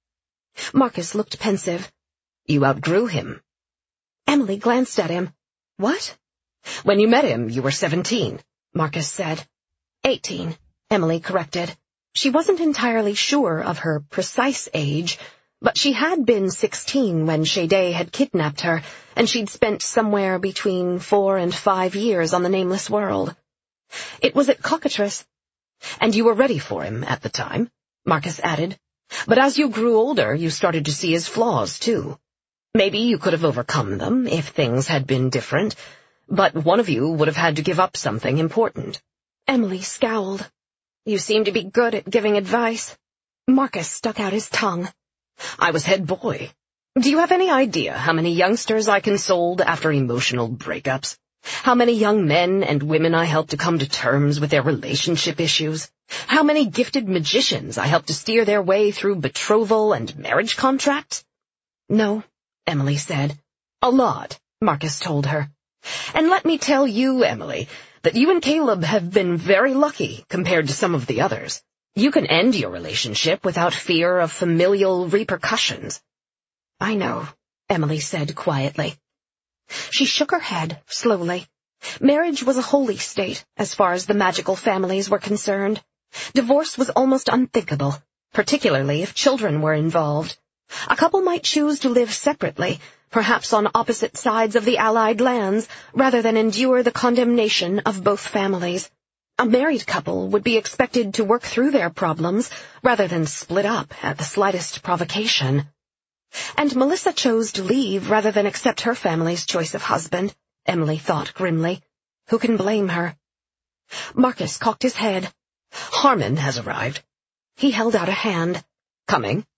Marcus looked pensive. You outgrew him. Emily glanced at him. What? When you met him, you were seventeen, Marcus said. Eighteen, Emily corrected. She wasn't entirely sure of her precise age, but she had been sixteen when Shade had kidnapped her, and she'd spent somewhere between four and five years on the Nameless World. It was at Cockatrice. And you were ready for him at the time, Marcus added. But as you grew older, you started to see his flaws, too. Maybe you could have overcome them if things had been different, but one of you would have had to give up something important. Emily scowled. You seem to be good at giving advice. Marcus stuck out his tongue. I was head boy. Do you have any idea how many youngsters I consoled after emotional breakups? How many young men and women I helped to come to terms with their relationship issues? How many gifted magicians I helped to steer their way through betrothal and marriage contracts? No, Emily said. A lot, Marcus told her. And let me tell you, Emily, that you and Caleb have been very lucky compared to some of the others. You can end your relationship without fear of familial repercussions. I know, Emily said quietly. She shook her head slowly. Marriage was a holy state as far as the magical families were concerned. Divorce was almost unthinkable, particularly if children were involved. A couple might choose to live separately, perhaps on opposite sides of the Allied lands, rather than endure the condemnation of both families. A married couple would be expected to work through their problems, rather than split up at the slightest provocation. And Melissa chose to leave rather than accept her family's choice of husband, Emily thought grimly. Who can blame her? Marcus cocked his head. Harmon has arrived. He held out a hand. Coming?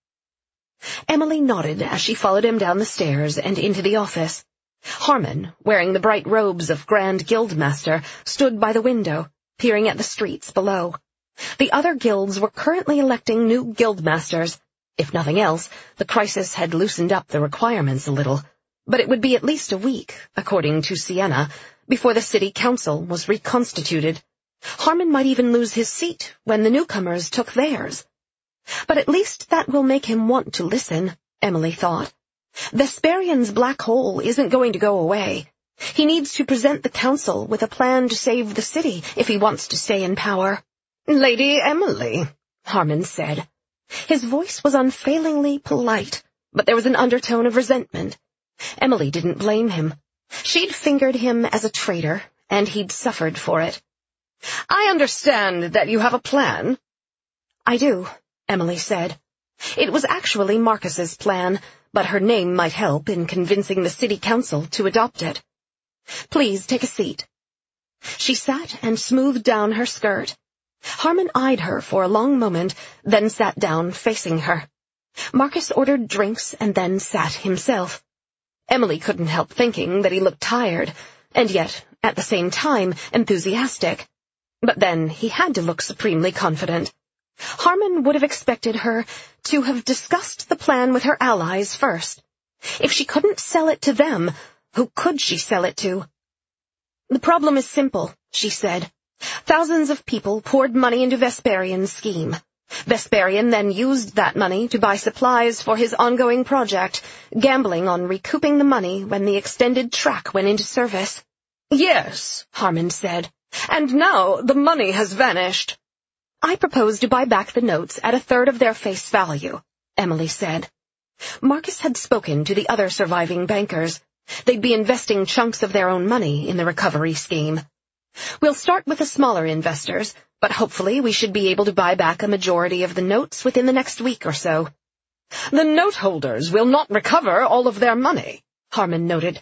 Emily nodded as she followed him down the stairs and into the office. Harmon, wearing the bright robes of Grand Guildmaster, stood by the window, peering at the streets below. The other guilds were currently electing new guildmasters. If nothing else, the crisis had loosened up the requirements a little, but it would be at least a week, according to Sienna, before the city council was reconstituted. Harmon might even lose his seat when the newcomers took theirs. But at least that will make him want to listen, Emily thought. Vesperion's black hole isn't going to go away. He needs to present the council with a plan to save the city if he wants to stay in power. Lady Emily, Harmon said. His voice was unfailingly polite, but there was an undertone of resentment. Emily didn't blame him. She'd fingered him as a traitor, and he'd suffered for it. I understand that you have a plan. I do, Emily said. It was actually Marcus's plan, but her name might help in convincing the city council to adopt it. Please take a seat. She sat and smoothed down her skirt. Harmon eyed her for a long moment, then sat down facing her. Marcus ordered drinks and then sat himself. Emily couldn't help thinking that he looked tired, and yet, at the same time, enthusiastic. But then he had to look supremely confident. Harmon would have expected her to have discussed the plan with her allies first. If she couldn't sell it to them, who could she sell it to? The problem is simple, she said. Thousands of people poured money into Vesperion's scheme. Vesperian then used that money to buy supplies for his ongoing project, gambling on recouping the money when the extended track went into service. Yes, Harmon said, and now the money has vanished. I propose to buy back the notes at a third of their face value, Emily said. Marcus had spoken to the other surviving bankers. They'd be investing chunks of their own money in the recovery scheme. We'll start with the smaller investors, but hopefully we should be able to buy back a majority of the notes within the next week or so. The note holders will not recover all of their money, Harmon noted.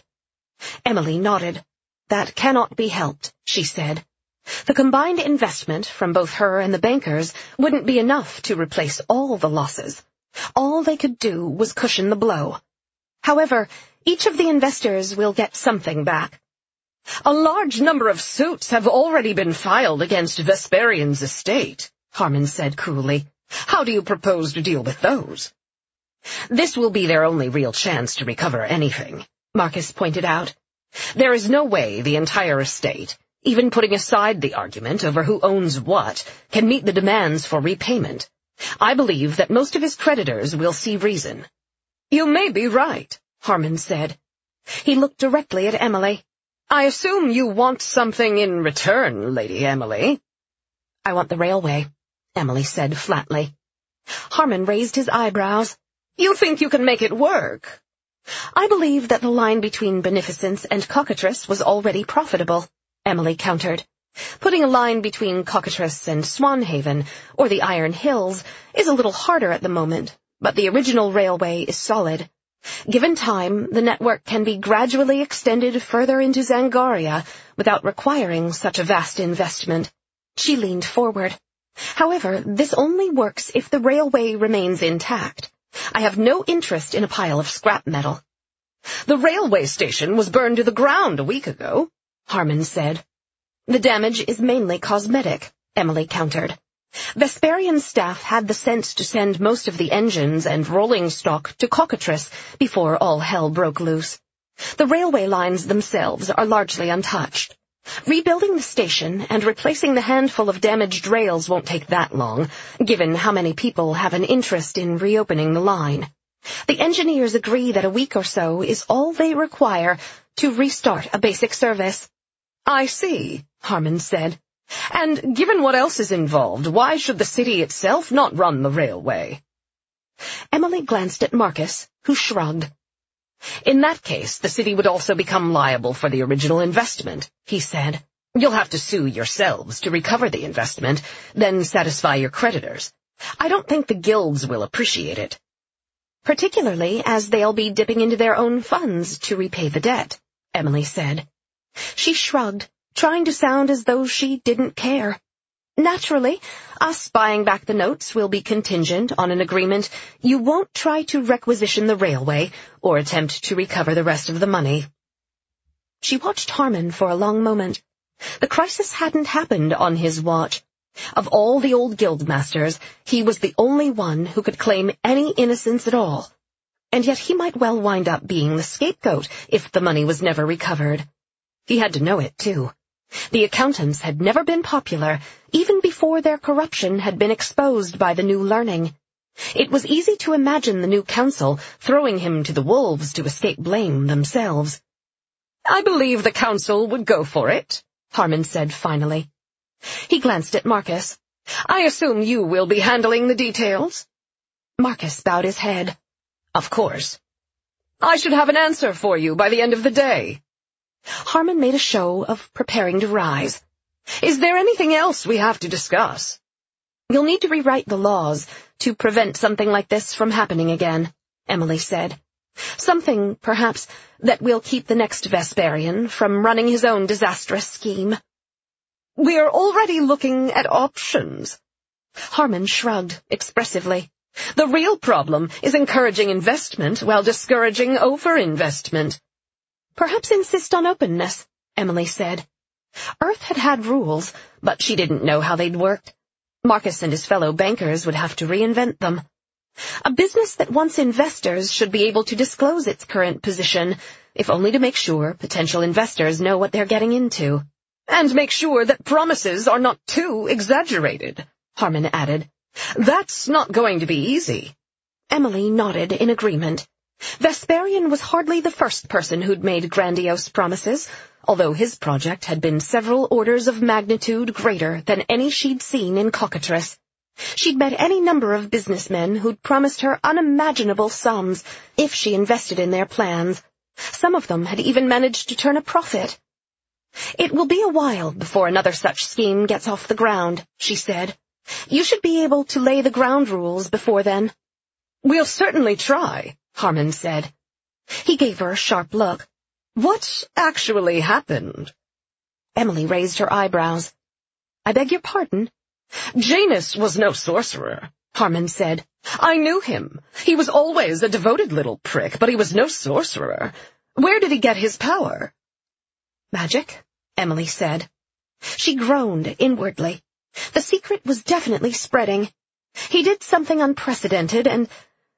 Emily nodded. That cannot be helped, she said. The combined investment from both her and the bankers wouldn't be enough to replace all the losses. All they could do was cushion the blow. However, each of the investors will get something back. A large number of suits have already been filed against Vesperian's estate, Harmon said coolly. How do you propose to deal with those? This will be their only real chance to recover anything, Marcus pointed out. There is no way the entire estate, even putting aside the argument over who owns what, can meet the demands for repayment. I believe that most of his creditors will see reason. You may be right, Harmon said. He looked directly at Emily. I assume you want something in return, Lady Emily. I want the railway, Emily said flatly. Harmon raised his eyebrows. You think you can make it work? I believe that the line between Beneficence and Cockatrice was already profitable, Emily countered. Putting a line between Cockatrice and Swanhaven, or the Iron Hills, is a little harder at the moment, but the original railway is solid. Given time, the network can be gradually extended further into Zangaria without requiring such a vast investment. She leaned forward. However, this only works if the railway remains intact. I have no interest in a pile of scrap metal. The railway station was burned to the ground a week ago, Harmon said. The damage is mainly cosmetic, Emily countered. Vesperian's staff had the sense to send most of the engines and rolling stock to Cockatrice before all hell broke loose. The railway lines themselves are largely untouched. Rebuilding the station and replacing the handful of damaged rails won't take that long, given how many people have an interest in reopening the line. The engineers agree that a week or so is all they require to restart a basic service. I see, Harmon said. And given what else is involved, why should the city itself not run the railway? Emily glanced at Marcus, who shrugged. In that case, the city would also become liable for the original investment, he said. You'll have to sue yourselves to recover the investment, then satisfy your creditors. I don't think the guilds will appreciate it. Particularly as they'll be dipping into their own funds to repay the debt, Emily said. She shrugged, trying to sound as though she didn't care. Naturally, us buying back the notes will be contingent on an agreement you won't try to requisition the railway or attempt to recover the rest of the money. She watched Harmon for a long moment. The crisis hadn't happened on his watch. Of all the old guildmasters, he was the only one who could claim any innocence at all. And yet he might well wind up being the scapegoat if the money was never recovered. He had to know it, too. The accountants had never been popular, even before their corruption had been exposed by the new learning. It was easy to imagine the new council throwing him to the wolves to escape blame themselves. I believe the council would go for it, Harmon said finally. He glanced at Marcus. I assume you will be handling the details? Marcus bowed his head. Of course. I should have an answer for you by the end of the day. Harmon made a show of preparing to rise. Is there anything else we have to discuss? You'll need to rewrite the laws to prevent something like this from happening again, Emily said. Something, perhaps, that will keep the next Vesperian from running his own disastrous scheme. We're already looking at options. Harmon shrugged expressively. The real problem is encouraging investment while discouraging overinvestment. Perhaps insist on openness, Emily said. Earth had had rules, but she didn't know how they'd worked. Marcus and his fellow bankers would have to reinvent them. A business that wants investors should be able to disclose its current position, if only to make sure potential investors know what they're getting into. And make sure that promises are not too exaggerated, Harmon added. That's not going to be easy. Emily nodded in agreement. Vesperian was hardly the first person who'd made grandiose promises, although his project had been several orders of magnitude greater than any she'd seen in Cockatrice. She'd met any number of businessmen who'd promised her unimaginable sums if she invested in their plans. Some of them had even managed to turn a profit. "It will be a while before another such scheme gets off the ground," she said. "You should be able to lay the ground rules before then." "We'll certainly try," Harmon said. He gave her a sharp look. "What actually happened?" Emily raised her eyebrows. "I beg your pardon?" "Janus was no sorcerer," Harmon said. "I knew him. He was always a devoted little prick, but he was no sorcerer. Where did he get his power?" "Magic," Emily said. She groaned inwardly. The secret was definitely spreading. He did something unprecedented, and...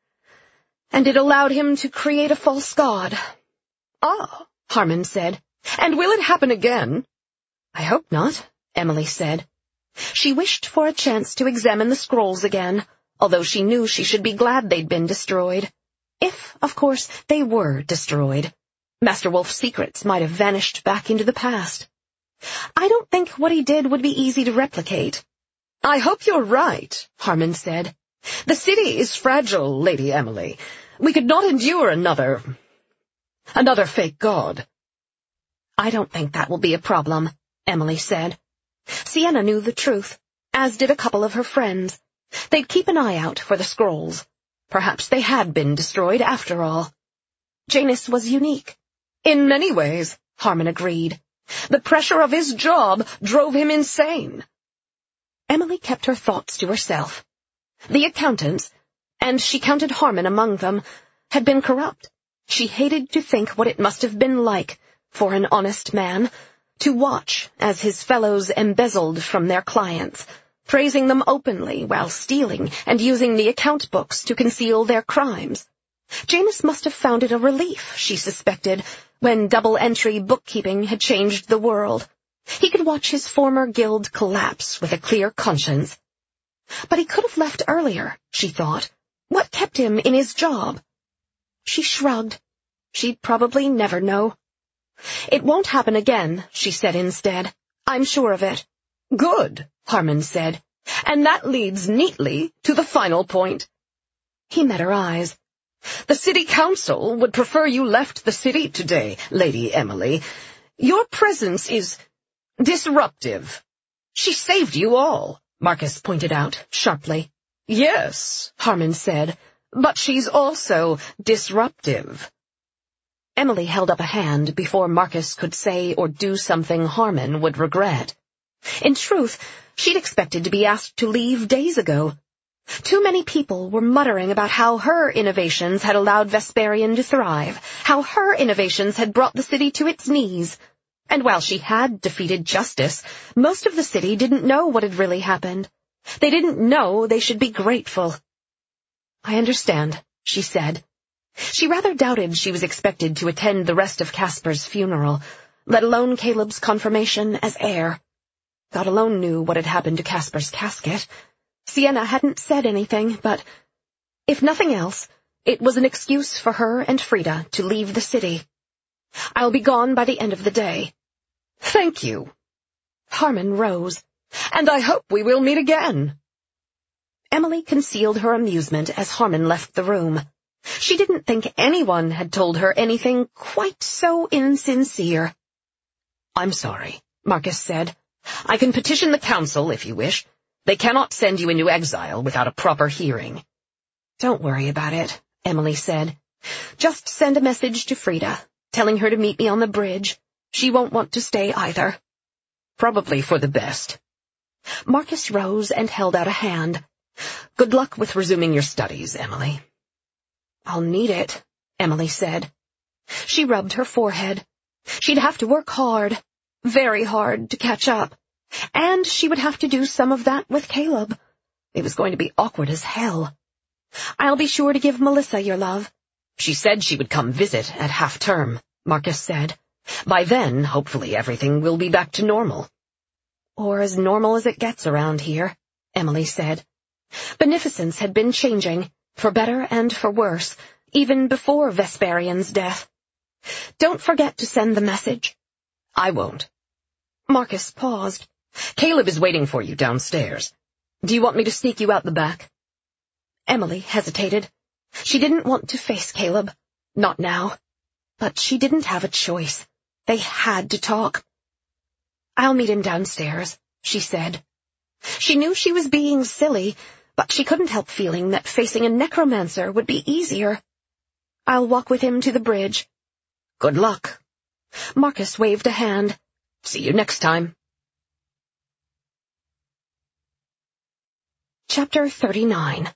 and it allowed him to create a false god. "Ah," Harmon said. "And will it happen again?" "I hope not," Emily said. She wished for a chance to examine the scrolls again, although she knew she should be glad they'd been destroyed. If, of course, they were destroyed. Master Wolf's secrets might have vanished back into the past. "I don't think what he did would be easy to replicate." "I hope you're right," Harmon said. "The city is fragile, Lady Emily. We could not endure another... another fake god." "I don't think that will be a problem," Emily said. Sienna knew the truth, as did a couple of her friends. They'd keep an eye out for the scrolls. Perhaps they had been destroyed after all. Janus was unique. "In many ways," Harmon agreed. "The pressure of his job drove him insane." Emily kept her thoughts to herself. The accountants, and she counted Harmon among them, had been corrupt. She hated to think what it must have been like for an honest man to watch as his fellows embezzled from their clients, praising them openly while stealing and using the account books to conceal their crimes. Janus must have found it a relief, she suspected, when double-entry bookkeeping had changed the world. He could watch his former guild collapse with a clear conscience. But he could have left earlier, she thought. What kept him in his job? She shrugged. She'd probably never know. "It won't happen again," she said instead. "I'm sure of it." "Good," Harmon said. "And that leads neatly to the final point." He met her eyes. "The city council would prefer you left the city today, Lady Emily. Your presence is disruptive." "She saved you all," Marcus pointed out sharply. "Yes," Harmon said, "but she's also disruptive." Emily held up a hand before Marcus could say or do something Harmon would regret. In truth, she'd expected to be asked to leave days ago. Too many people were muttering about how her innovations had allowed Vesperian to thrive, how her innovations had brought the city to its knees. And while she had defeated justice, most of the city didn't know what had really happened. They didn't know they should be grateful. "I understand," she said. She rather doubted she was expected to attend the rest of Casper's funeral, let alone Caleb's confirmation as heir. God alone knew what had happened to Casper's casket. Sienna hadn't said anything, but if nothing else, it was an excuse for her and Frida to leave the city. "I'll be gone by the end of the day." "Thank you." Harmon rose. "And I hope we will meet again." Emily concealed her amusement as Harmon left the room. She didn't think anyone had told her anything quite so insincere. "I'm sorry," Marcus said. "I can petition the council if you wish. They cannot send you into exile without a proper hearing." "Don't worry about it," Emily said. "Just send a message to Frida, telling her to meet me on the bridge. She won't want to stay either." "Probably for the best." Marcus rose and held out a hand. "Good luck with resuming your studies, Emily." "I'll need it," Emily said. She rubbed her forehead. She'd have to work hard, very hard, to catch up. And she would have to do some of that with Caleb. It was going to be awkward as hell. "I'll be sure to give Melissa your love." "She said she would come visit at half-term," Marcus said. "By then, hopefully, everything will be back to normal." "Or as normal as it gets around here," Emily said. Beneficence had been changing, for better and for worse, even before Vesperian's death. "Don't forget to send the message." "I won't." Marcus paused. "Caleb is waiting for you downstairs. Do you want me to sneak you out the back?" Emily hesitated. She didn't want to face Caleb. Not now. But she didn't have a choice. They had to talk. "I'll meet him downstairs," she said. She knew she was being silly, but she couldn't help feeling that facing a necromancer would be easier. "I'll walk with him to the bridge." "Good luck." Marcus waved a hand. "See you next time." Chapter thirty-nine.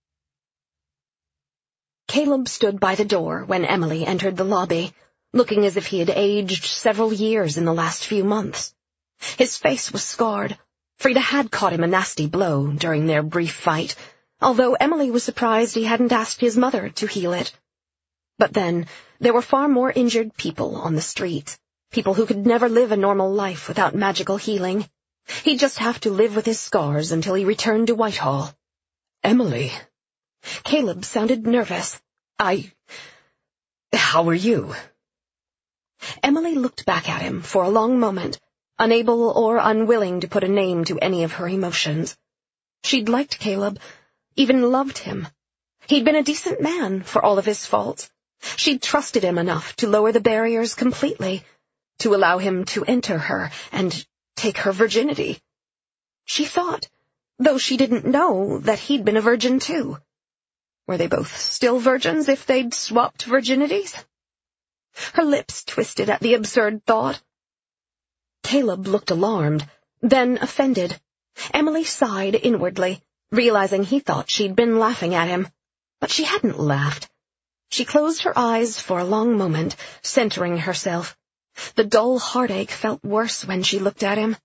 Caleb stood by the door when Emily entered the lobby, looking as if he had aged several years in the last few months. His face was scarred. Frida had caught him a nasty blow during their brief fight, although Emily was surprised he hadn't asked his mother to heal it. But then, there were far more injured people on the streets, people who could never live a normal life without magical healing. He'd just have to live with his scars until he returned to Whitehall. "Emily." Caleb sounded nervous. I... How are you?" Emily looked back at him for a long moment, unable or unwilling to put a name to any of her emotions. She'd liked Caleb, even loved him. He'd been a decent man for all of his faults. She'd trusted him enough to lower the barriers completely, to allow him to enter her and take her virginity. She thought, though she didn't know, that he'd been a virgin too. Were they both still virgins if they'd swapped virginities? Her lips twisted at the absurd thought. Caleb looked alarmed, then offended. Emily sighed inwardly, realizing he thought she'd been laughing at him. But she hadn't laughed. She closed her eyes for a long moment, centering herself. The dull heartache felt worse when she looked at him.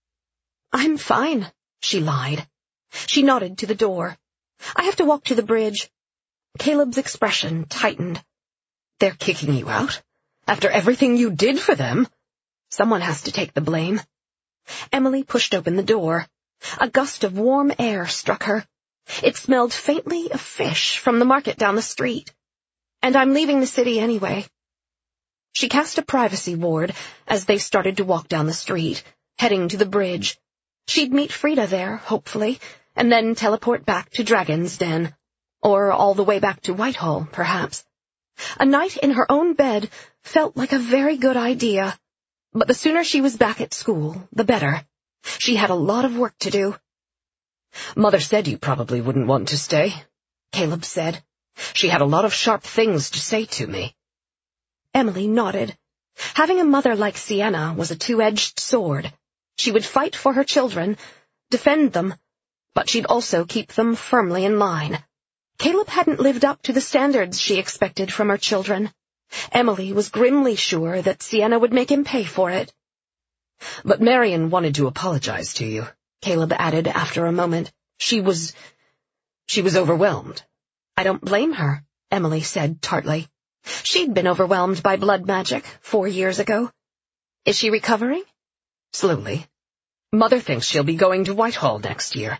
"I'm fine," she lied. She nodded to the door. "I have to walk to the bridge." Caleb's expression tightened. "They're kicking you out? After everything you did for them?" "Someone has to take the blame." Emily pushed open the door. A gust of warm air struck her. It smelled faintly of fish from the market down the street. "And I'm leaving the city anyway." She cast a privacy ward as they started to walk down the street, heading to the bridge. She'd meet Frida there, hopefully, and then teleport back to Dragon's Den. Or all the way back to Whitehall, perhaps. A night in her own bed felt like a very good idea. But the sooner she was back at school, the better. She had a lot of work to do. "Mother said you probably wouldn't want to stay," Caleb said. "She had a lot of sharp things to say to me." Emily nodded. Having a mother like Sienna was a two-edged sword. She would fight for her children, defend them, but she'd also keep them firmly in line. Caleb hadn't lived up to the standards she expected from her children. Emily was grimly sure that Sienna would make him pay for it. "But Marian wanted to apologize to you," Caleb added after a moment. She was... she was overwhelmed." "I don't blame her," Emily said tartly. She'd been overwhelmed by blood magic four years ago. "Is she recovering?" "Slowly. Mother thinks she'll be going to Whitehall next year."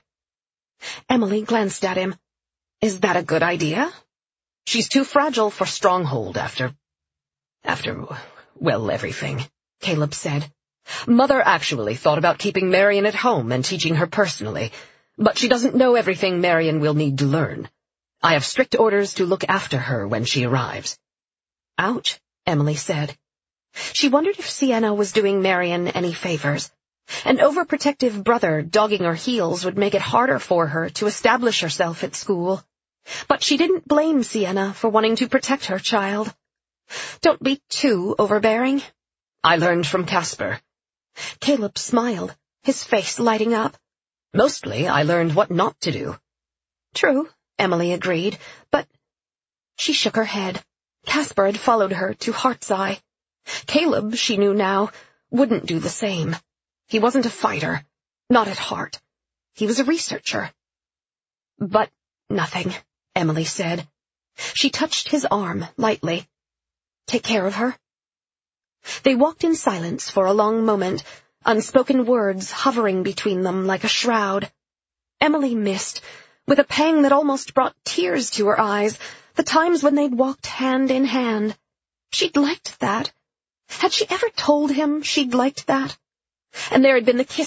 Emily glanced at him. "Is that a good idea?" "She's too fragile for Stronghold after... after, well, everything," Caleb said. "Mother actually thought about keeping Marian at home and teaching her personally, but she doesn't know everything Marian will need to learn. I have strict orders to look after her when she arrives." "Ouch," Emily said. She wondered if Sienna was doing Marian any favors. An overprotective brother dogging her heels would make it harder for her to establish herself at school. But she didn't blame Sienna for wanting to protect her child. "Don't be too overbearing." "I learned from Casper." Caleb smiled, his face lighting up. "Mostly I learned what not to do." "True," Emily agreed, but... She shook her head. Casper had followed her to Heartseye. Caleb, she knew now, wouldn't do the same. He wasn't a fighter, not at heart. He was a researcher. "But nothing," Emily said. She touched his arm lightly. "Take care of her." They walked in silence for a long moment, unspoken words hovering between them like a shroud. Emily missed, with a pang that almost brought tears to her eyes, the times when they'd walked hand in hand. She'd liked that. Had she ever told him she'd liked that? And there had been the kiss